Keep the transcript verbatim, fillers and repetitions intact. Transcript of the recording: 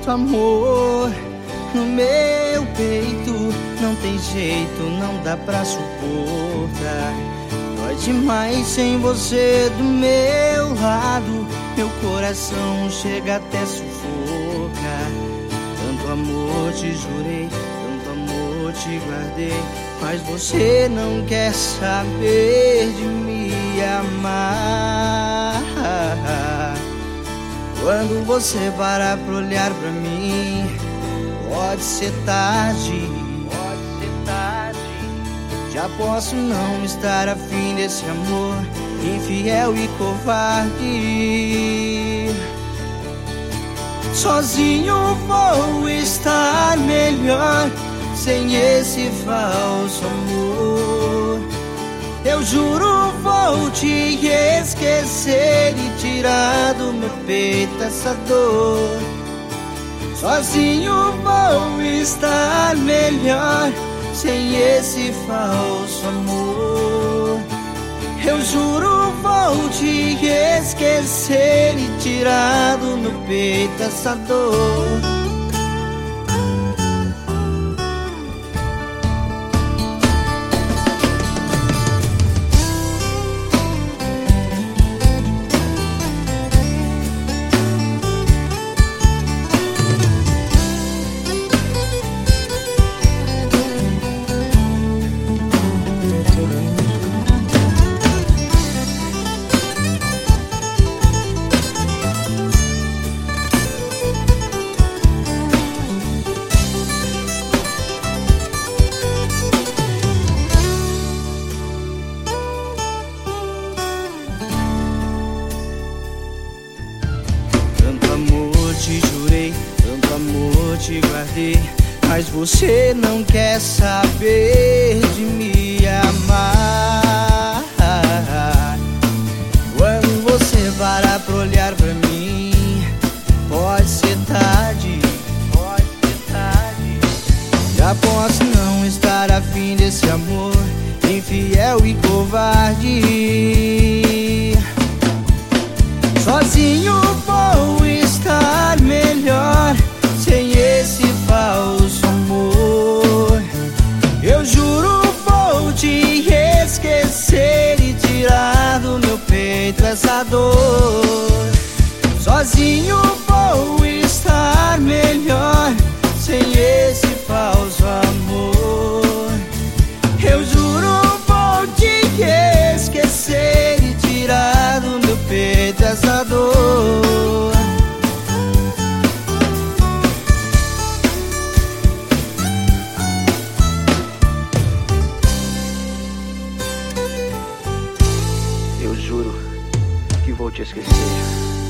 tanto amor no meu peito. Não tem jeito, não dá pra suportar. Dói demais sem você do meu lado. Meu coração chega até sufocar. Tanto amor te jurei, tanto amor te guardei, mas você não quer saber de me amar. Quando você parar pra olhar pra mim, pode ser tarde, pode ser tarde. Já posso não estar afim desse amor infiel e covarde. Sozinho vou estar melhor sem esse falso amor. Eu juro vou te esquecer e tirar do meu peito essa dor. Sozinho vou estar melhor sem esse falso amor. Eu juro vou te esquecer e tirar do meu peito essa dor. Tanto amor te jurei, tanto amor te guardei, mas você não quer saber de me amar. Quando você parar pra olhar pra mim, pode ser tarde, pode ser tarde. Já posso não estar afim desse amor infiel e covarde. Sozinho vou estar melhor sem esse falso amor. Eu juro vou te esquecer e tirar do meu peito essa dor. Sozinho vou estar melhor sem esse falso amor. Eu juro vou te esquecer e tirar do meu peito essa dor. Eu juro que vou te esquecer.